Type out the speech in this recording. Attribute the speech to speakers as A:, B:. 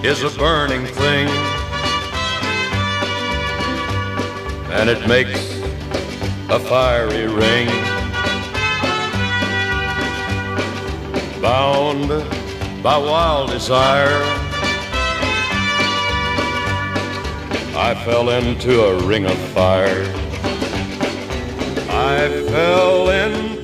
A: is a burning thing, and it makes a fiery ring. Bound by wild desire, I fell into a ring of fire. I fell into